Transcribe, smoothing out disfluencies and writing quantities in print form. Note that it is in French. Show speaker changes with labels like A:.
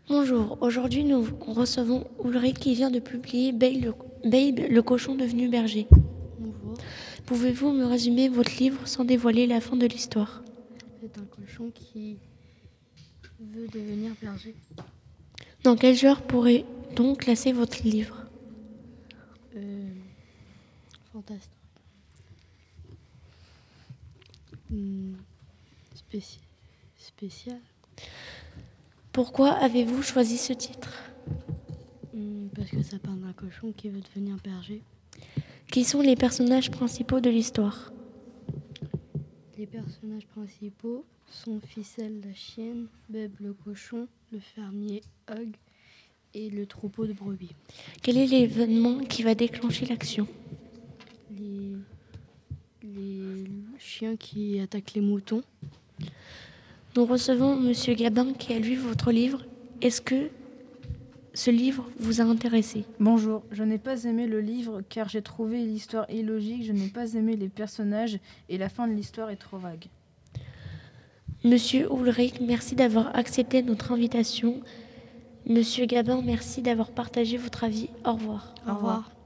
A: Bonjour, aujourd'hui nous recevons Ulrich qui vient de publier Babe le cochon devenu berger.
B: Bonjour.
A: Pouvez-vous me résumer votre livre sans dévoiler la fin de l'histoire?
B: C'est un cochon qui veut devenir berger.
A: Dans quel genre pourrait-on classer votre livre?
B: Fantastique. Spécial.
A: Pourquoi avez-vous choisi ce titre?
B: Parce que ça parle d'un cochon qui veut devenir berger.
A: Qui sont les personnages principaux de l'histoire?
B: Les personnages principaux sont Ficelle la chienne, Beb le cochon, le fermier Hug et le troupeau de brebis.
A: Quel est l'événement qui va déclencher l'action?
B: Les chiens qui attaquent les moutons.
A: Nous recevons Monsieur Gabin qui a lu votre livre. Est-ce que ce livre vous a intéressé?
C: Bonjour, je n'ai pas aimé le livre car j'ai trouvé l'histoire illogique, je n'ai pas aimé les personnages et la fin de l'histoire est trop vague.
A: Monsieur Ulrich, merci d'avoir accepté notre invitation. Monsieur Gabin, merci d'avoir partagé votre avis. Au revoir.
B: Au revoir.